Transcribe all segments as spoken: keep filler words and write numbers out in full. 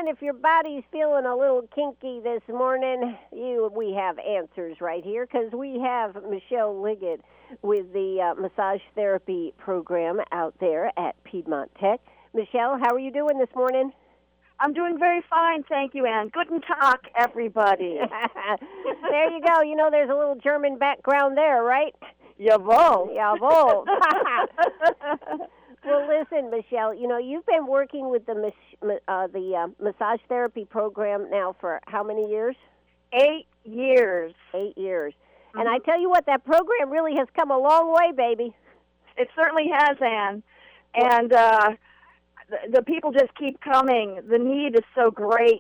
friend, if your body's feeling a little kinky this morning, you we have answers right here because we have Michelle Liggett with the uh, massage therapy program out there at Piedmont Tech. Michelle, how are you doing this morning? I'm doing very fine, thank you, Ann. Guten Tag, everybody. There you go. You know, there's a little German background there, right? Jawohl. Jawohl. Well, listen, Michelle, you know, you've been working with the mas- uh, the uh, massage therapy program now for how many years? Eight years. Eight years. Mm-hmm. And I tell you what, that program really has come a long way, baby. It certainly has, Ann. And uh, the, the people just keep coming. The need is so great.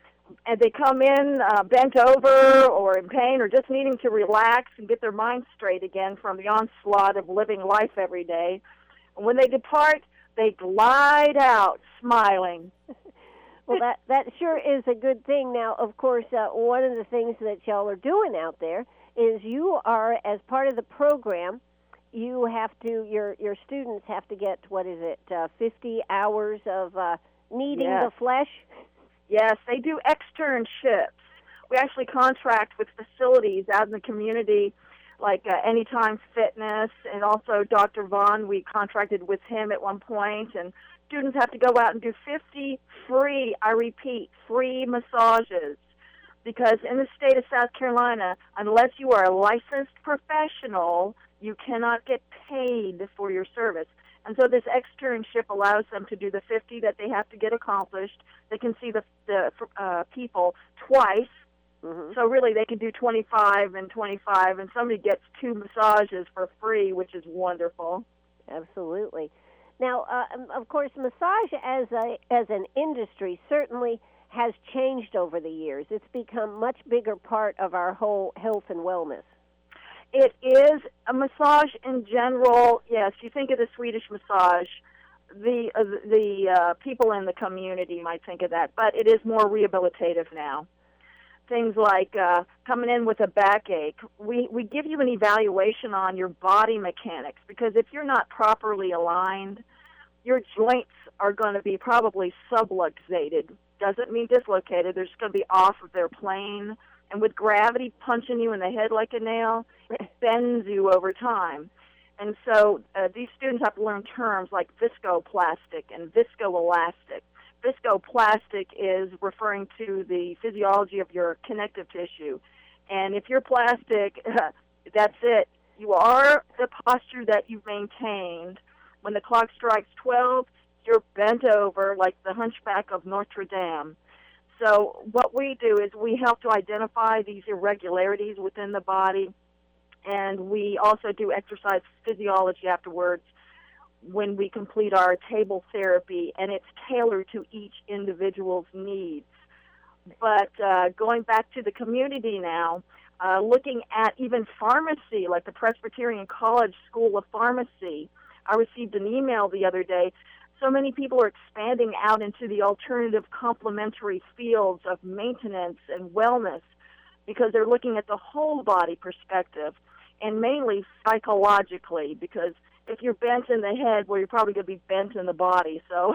And they come in uh, bent over or in pain or just needing to relax and get their mind straight again from the onslaught of living life every day. And when they depart, they glide out smiling. Well, that, that sure is a good thing. Now, of course, uh, one of the things that y'all are doing out there is you are, as part of the program, you have to, your your students have to get, what is it, uh, fifty hours of uh, kneading yes. the flesh? Yes, they do externships. We actually contract with facilities out in the community, like uh, Anytime Fitness, and also Doctor Vaughn. We contracted with him at one point, and students have to go out and do fifty free, I repeat, free massages. Because in the state of South Carolina, unless you are a licensed professional, you cannot get paid for your service. And so this externship allows them to do the fifty that they have to get accomplished. They can see the, the uh, people twice. Mm-hmm. So really they can do twenty-five and twenty-five, and somebody gets two massages for free, which is wonderful. Absolutely. Now, uh, of course, massage as a as an industry certainly has changed over the years. It's become a much bigger part of our whole health and wellness. It is a massage in general. Yes, you think of the Swedish massage, the uh, the uh, people in the community might think of that, but it is more rehabilitative now. Things like uh, coming in with a backache. We, we give you an evaluation on your body mechanics, because if you're not properly aligned, your joints are going to be probably subluxated. Doesn't mean dislocated. They're just going to be off of their plane. And with gravity punching you in the head like a nail, it bends you over time. And so uh, these students have to learn terms like viscoplastic and viscoelastic. Viscoplastic is referring to the physiology of your connective tissue. And if you're plastic, that's it. You are the posture that you've maintained. When the clock strikes twelve, you're bent over like the hunchback of Notre Dame. So what we do is we help to identify these irregularities within the body, and we also do exercise physiology afterwards when we complete our table therapy, and it's tailored to each individual's needs. But uh, going back to the community now, uh, looking at even pharmacy, like the Presbyterian College School of Pharmacy, I received an email the other day. So many people are expanding out into the alternative complementary fields of maintenance and wellness because they're looking at the whole body perspective, and mainly psychologically, because if you're bent in the head, well, you're probably going to be bent in the body. So,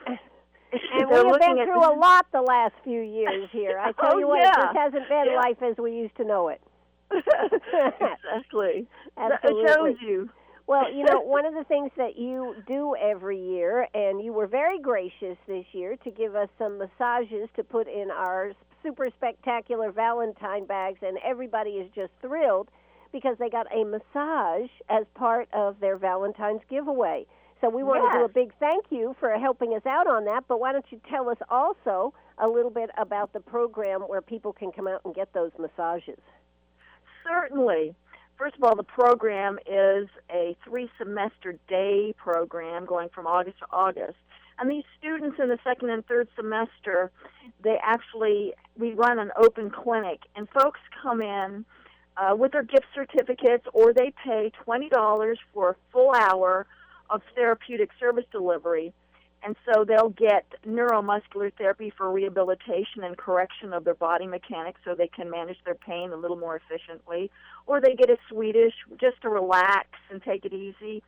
and we have been through a lot the last few years here. I tell oh, you what, yeah. this hasn't been yeah. life as we used to know it. Exactly. Absolutely. It shows you. Well, you know, one of the things that you do every year, and you were very gracious this year to give us some massages to put in our super spectacular Valentine bags, and everybody is just thrilled because they got a massage as part of their Valentine's giveaway. So we want yes. to do a big thank you for helping us out on that, but why don't you tell us also a little bit about the program where people can come out and get those massages? Certainly. First of all, the program is a three-semester day program going from August to August. And these students in the second and third semester, they actually, we run an open clinic, and folks come in uh, with their gift certificates, or they pay twenty dollars for a full hour of therapeutic service delivery. And so they'll get neuromuscular therapy for rehabilitation and correction of their body mechanics so they can manage their pain a little more efficiently. Or they get a Swedish just to relax and take it easy.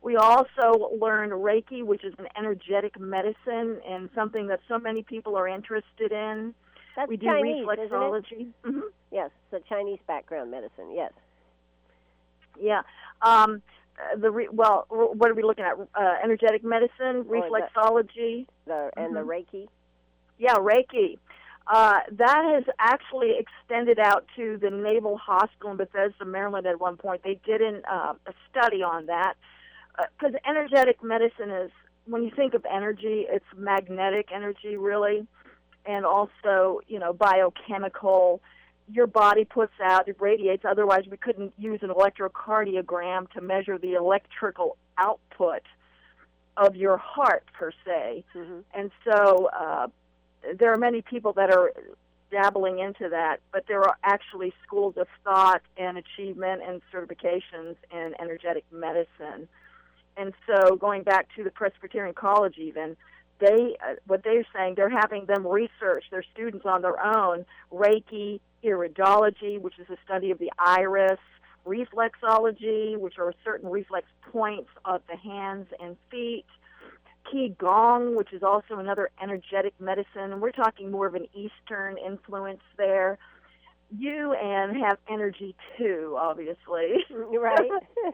We also learned Reiki, which is an energetic medicine and something that so many people are interested in. That's we do Chinese, reflexology. Isn't it? Mm-hmm. Yes, it's a Chinese background medicine, yes. Yeah. Um, the re- Well, what are we looking at? Uh, energetic medicine, reflexology. The, the, and mm-hmm. the Reiki? Yeah, Reiki. Uh, that has actually extended out to the Naval Hospital in Bethesda, Maryland at one point. They did an, uh, a study on that. Because uh, energetic medicine is, when you think of energy, it's magnetic energy, really, and also, you know, biochemical. Your body puts out, it radiates. Otherwise, we couldn't use an electrocardiogram to measure the electrical output of your heart, per se. Mm-hmm. And so uh, there are many people that are dabbling into that, but there are actually schools of thought and achievement and certifications in energetic medicine. And so going back to the Presbyterian College even, they uh, what they're saying, they're having them research, their students on their own, Reiki, iridology, which is the study of the iris, reflexology, which are certain reflex points of the hands and feet, Qigong, which is also another energetic medicine. We're talking more of an Eastern influence there. You, Anne, have energy too, obviously. Right.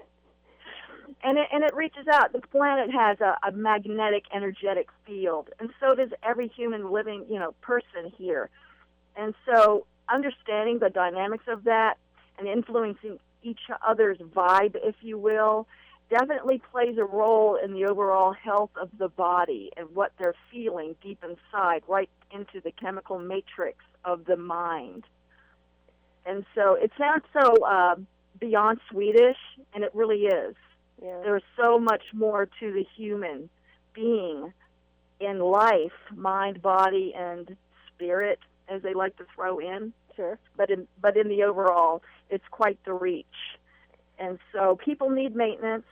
And it, and it reaches out. The planet has a, a magnetic, energetic field, and so does every human living, you know, person here. And so understanding the dynamics of that and influencing each other's vibe, if you will, definitely plays a role in the overall health of the body and what they're feeling deep inside, right into the chemical matrix of the mind. And so it sounds so uh, beyond Swedish, and it really is. Yeah. There's so much more to the human being in life, mind, body, and spirit, as they like to throw in. Sure. But in but in the overall, it's quite the reach. And so people need maintenance.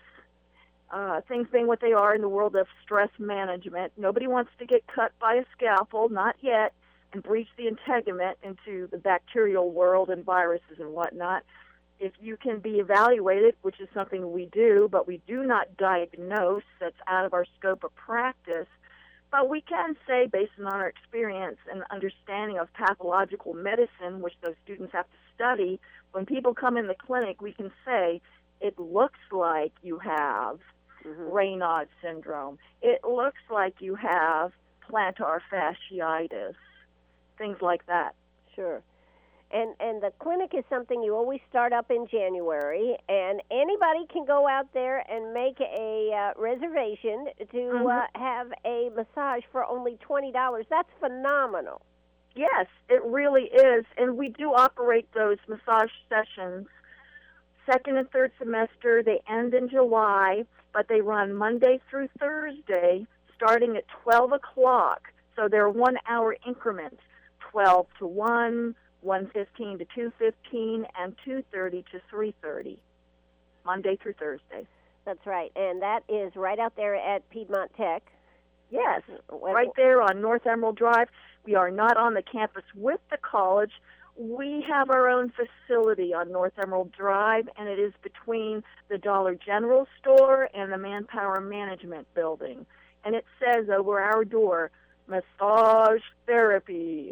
Uh, things being what they are in the world of stress management. Nobody wants to get cut by a scalpel, not yet, and breach the integument into the bacterial world and viruses and whatnot. If you can be evaluated, which is something we do, but we do not diagnose, that's out of our scope of practice, but we can say, based on our experience and understanding of pathological medicine, which those students have to study, when people come in the clinic, we can say, it looks like you have mm-hmm. Raynaud's syndrome. It looks like you have plantar fasciitis, things like that. Sure. And and the clinic is something you always start up in January, and anybody can go out there and make a uh, reservation to mm-hmm. uh, have a massage for only twenty dollars. That's phenomenal. Yes, it really is. And we do operate those massage sessions second and third semester. They end in July, but they run Monday through Thursday, starting at twelve o'clock. So they're one-hour increments, twelve to one, one fifteen to two fifteen, and two thirty to three thirty, Monday through Thursday. That's right, and that is right out there at Piedmont Tech. Yes, right there on North Emerald Drive. We are not on the campus with the college. We have our own facility on North Emerald Drive, and it is between the Dollar General store and the Manpower Management Building. And it says over our door, massage therapy.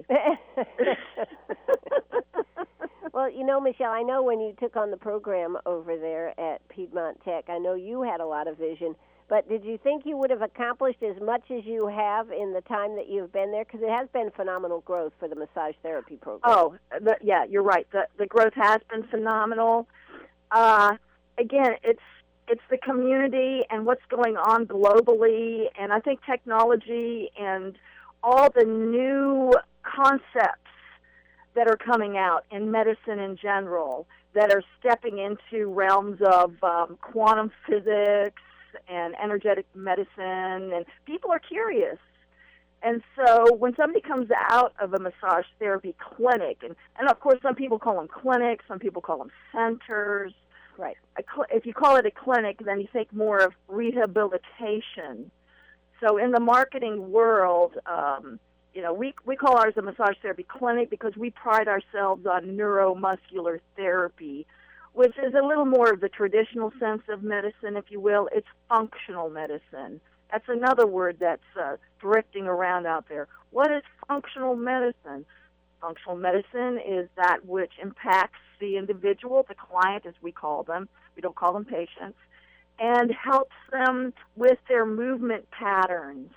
Well, you know, Michelle, I know when you took on the program over there at Piedmont Tech, I know you had a lot of vision, but did you think you would have accomplished as much as you have in the time that you've been there? Because it has been phenomenal growth for the massage therapy program. Oh, the, yeah, you're right. The, the growth has been phenomenal. Uh, again, it's It's the community and what's going on globally, and I think technology and all the new concepts that are coming out in medicine in general that are stepping into realms of um, quantum physics and energetic medicine, and people are curious. And so when somebody comes out of a massage therapy clinic, and, and of course some people call them clinics, some people call them centers. Right. If you call it a clinic, then you think more of rehabilitation. So in the marketing world, um, you know, we we call ours a massage therapy clinic because we pride ourselves on neuromuscular therapy, which is a little more of the traditional sense of medicine, if you will. It's functional medicine. That's another word that's uh, drifting around out there. What is functional medicine? Functional medicine is that which impacts the individual, the client as we call them. We don't call them patients. And helps them with their movement patterns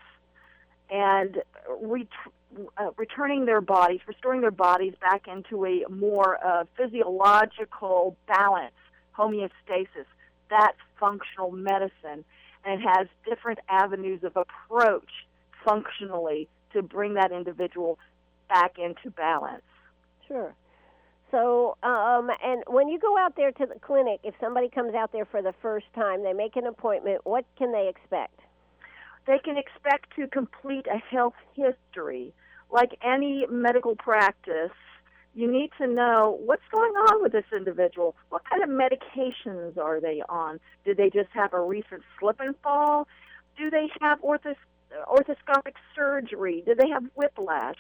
and ret- uh, returning their bodies, restoring their bodies back into a more uh, physiological balance, homeostasis. That's functional medicine. And it has different avenues of approach functionally to bring that individual back into balance. Sure. So, um, and when you go out there to the clinic, if somebody comes out there for the first time, they make an appointment, what can they expect? They can expect to complete a health history. Like any medical practice, you need to know what's going on with this individual. What kind of medications are they on? Did they just have a recent slip and fall? Do they have orthos- orthoscopic surgery? Do they have whiplash?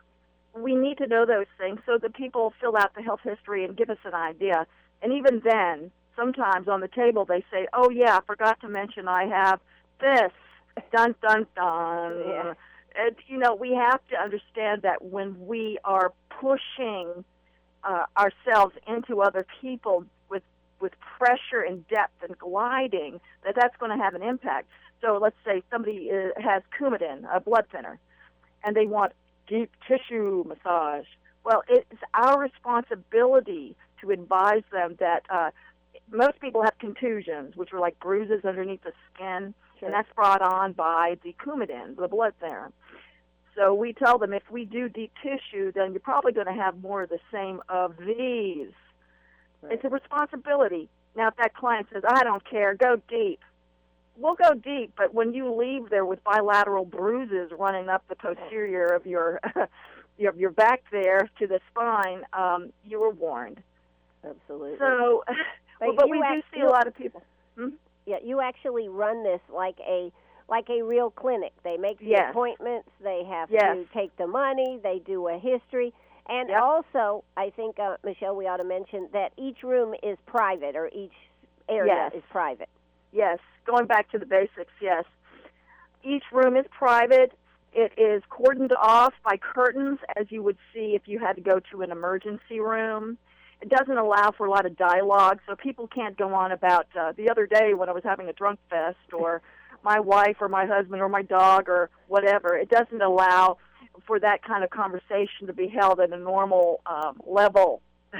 We need to know those things so that people fill out the health history and give us an idea. And even then, sometimes on the table they say, oh, yeah, I forgot to mention I have this. Dun, dun, dun. Yeah. And, you know, we have to understand that when we are pushing uh, ourselves into other people with, with pressure and depth and gliding, that that's going to have an impact. So let's say somebody uh, has Coumadin, a blood thinner, and they want deep tissue massage. Well, it's our responsibility to advise them that uh, most people have contusions, which are like bruises underneath the skin, sure. And that's brought on by the Coumadin, the blood thinner. So we tell them if we do deep tissue, then you're probably going to have more of the same of these. Right. It's a responsibility. Now, if that client says, I don't care, go deep, we'll go deep, but when you leave there with bilateral bruises running up the posterior of your your, your back there to the spine, um, you were warned. Absolutely. So, but, well, but we act, do see a lot of people. Hmm? Yeah, you actually run this like a like a real clinic. They make the yes. appointments. They have yes. to take the money. They do a history. And yep. also, I think, uh, Michelle, we ought to mention that each room is private, or each area yes. is private. Yes, going back to the basics, yes. Each room is private. It is cordoned off by curtains, as you would see if you had to go to an emergency room. It doesn't allow for a lot of dialogue, so people can't go on about, uh, the other day when I was having a drunk fest, or my wife or my husband or my dog or whatever. It doesn't allow for that kind of conversation to be held at a normal um, level.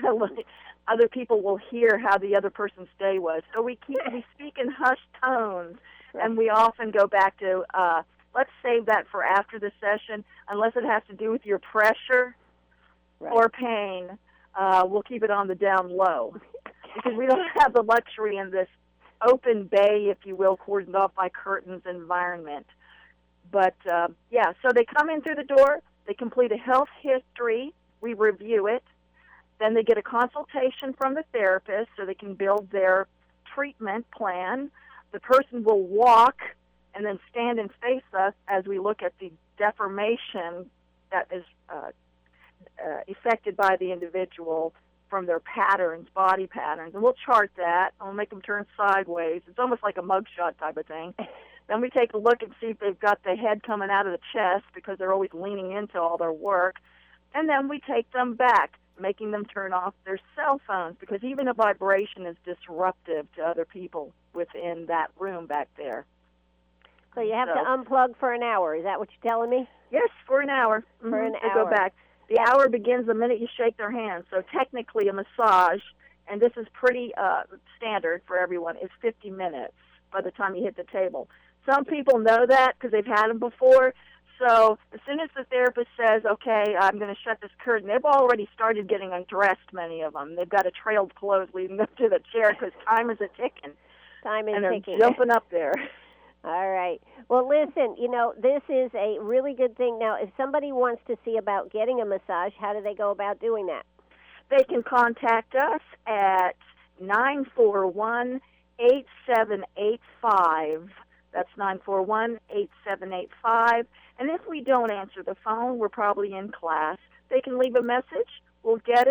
Other people will hear how the other person's day was. So we keep we speak in hushed tones, and we often go back to, uh, let's save that for after the session, unless it has to do with your pressure right. or pain. Uh, we'll keep it on the down low, because we don't have the luxury in this open bay, if you will, cordoned off by curtains environment. But, uh, yeah, so they come in through the door, they complete a health history, we review it, then they get a consultation from the therapist so they can build their treatment plan. The person will walk and then stand and face us as we look at the deformation that is uh, uh, affected by the individual from their patterns, body patterns. And we'll chart that, and we'll make them turn sideways. It's almost like a mugshot type of thing. Then we take a look and see if they've got the head coming out of the chest, because they're always leaning into all their work. And then we take them back, making them turn off their cell phones, because even a vibration is disruptive to other people within that room back there. So you have so, to unplug for an hour. Is that what you're telling me? Yes, for an hour. For mm-hmm. an they hour. go back. The hour begins the minute you shake their hand. So technically a massage, and this is pretty uh, standard for everyone, is fifty minutes by the time you hit the table. Some people know that because they've had them before. So as soon as the therapist says, okay, I'm going to shut this curtain, they've already started getting undressed, many of them. They've got a trailed clothes leading up to the chair because time is a-ticking. Time is and they're ticking. jumping up there. All right. Well, listen, you know, this is a really good thing. Now, if somebody wants to see about getting a massage, how do they go about doing that? They can contact us at nine four one, eight seven eight five. That's nine four one, eight seven eight five. And if we don't answer the phone, we're probably in class. They can leave a message. We'll get it.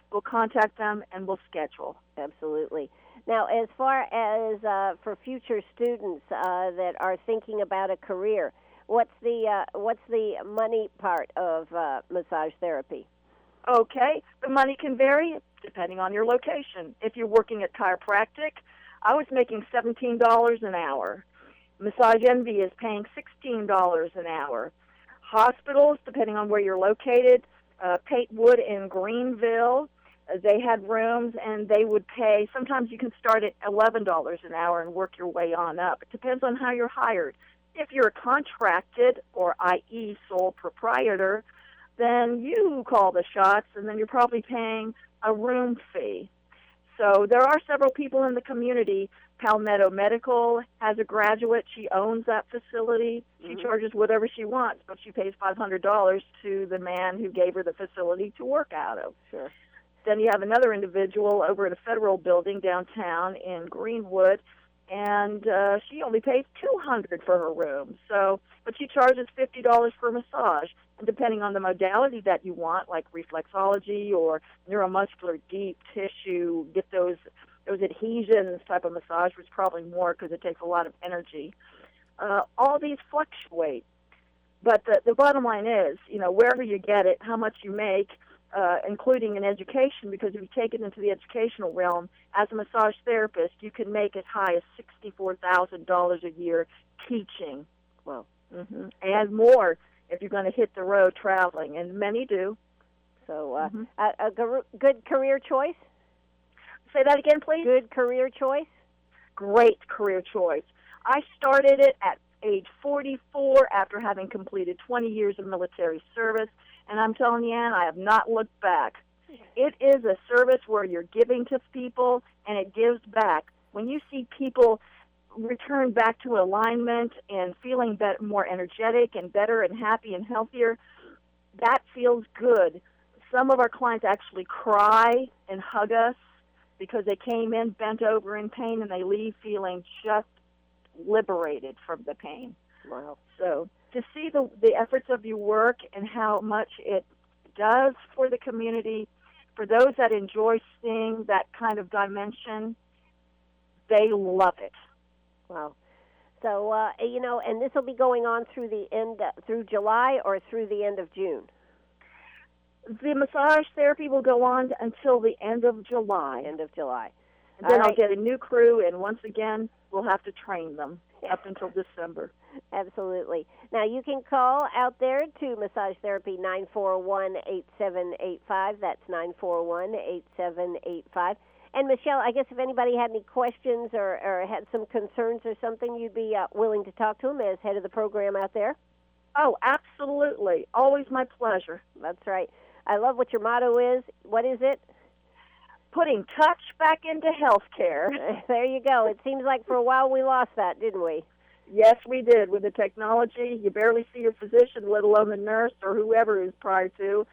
we'll contact them and we'll schedule. Absolutely. Now, as far as uh, for future students uh, that are thinking about a career, what's the uh, what's the money part of uh, massage therapy? Okay, the money can vary depending on your location. If you're working at chiropractic, I was making seventeen dollars an hour. Massage Envy is paying sixteen dollars an hour. Hospitals, depending on where you're located, uh, Pate Wood in Greenville, uh, they had rooms and they would pay, sometimes you can start at eleven dollars an hour and work your way on up. It depends on how you're hired. If you're a contracted, or that is sole proprietor, then you call the shots, and then you're probably paying a room fee. So there are several people in the community. Palmetto Medical has a graduate. She owns that facility. She mm-hmm. charges whatever she wants, but she pays five hundred dollars to the man who gave her the facility to work out of. Sure. Then you have another individual over at a federal building downtown in Greenwood, and uh, she only pays two hundred dollars for her room. So, but she charges fifty dollars for a massage. And depending on the modality that you want, like reflexology or neuromuscular deep tissue, get those those adhesions type of massage, which is probably more because it takes a lot of energy. Uh, all these fluctuate. But the, the bottom line is, you know, wherever you get it, how much you make, uh, including in education, because if you take it into the educational realm, as a massage therapist, you can make as high as sixty-four thousand dollars a year teaching. Well, mm-hmm. And more if you're going to hit the road traveling, and many do. So uh, mm-hmm. a, a gar- good career choice? Say that again, please. Good career choice? Great career choice. I started it at age forty-four after having completed twenty years of military service, and I'm telling you, Ann, I have not looked back. It is a service where you're giving to people, and it gives back. When you see people return back to alignment and feeling better, more energetic and better and happy and healthier, that feels good. Some of our clients actually cry and hug us because they came in bent over in pain, and they leave feeling just liberated from the pain. Wow. So to see the, the efforts of your work and how much it does for the community, for those that enjoy seeing that kind of dimension, they love it. Wow. So, uh, you know, and this will be going on through the end, uh, through July or through the end of June? The massage therapy will go on until the end of July. End of July. And then All I'll right. get a new crew, and once again, we'll have to train them up until December. Absolutely. Now, you can call out there to Massage Therapy nine four one, eight seven eight five. That's nine four one, eight seven eight five. And, Michelle, I guess if anybody had any questions or, or had some concerns or something, you'd be uh, willing to talk to them as head of the program out there? Oh, absolutely. Always my pleasure. That's right. I love what your motto is. What is it? Putting touch back into healthcare. There you go. It seems like for a while we lost that, didn't we? Yes, we did. With the technology, you barely see your physician, let alone the nurse or whoever is prior to.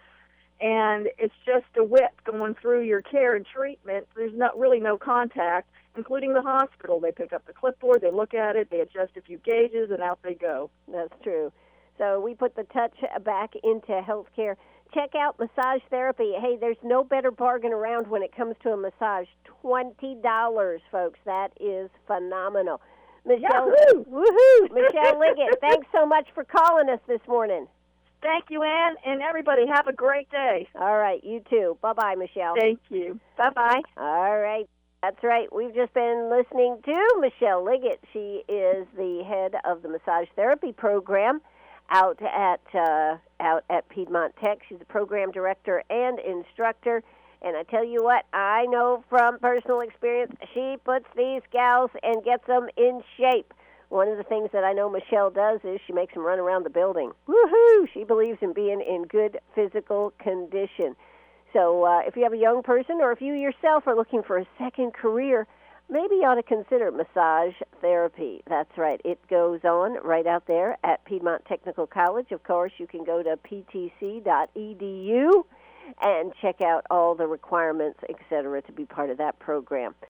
And it's just a whip going through your care and treatment. There's not really no contact, including the hospital. They pick up the clipboard, they look at it, they adjust a few gauges, and out they go. That's true. So we put the touch back into healthcare. Check out massage therapy. Hey, there's no better bargain around when it comes to a massage. twenty dollars, folks. That is phenomenal. Michelle, Yahoo! Woohoo! Michelle Liggett, thanks so much for calling us this morning. Thank you, Ann, and everybody have a great day. All right, you too. Bye-bye, Michelle. Thank you. Bye-bye. All right. That's right. We've just been listening to Michelle Liggett. She is the head of the massage therapy program out at uh, out at Piedmont Tech. She's the program director and instructor. And I tell you what, I know from personal experience, she puts these gals and gets them in shape. One of the things that I know Michelle does is she makes them run around the building. Woohoo! She believes in being in good physical condition. So uh, if you have a young person or if you yourself are looking for a second career, maybe you ought to consider massage therapy. That's right. It goes on right out there at Piedmont Technical College. Of course, you can go to p t c dot e d u and check out all the requirements, et cetera, to be part of that program.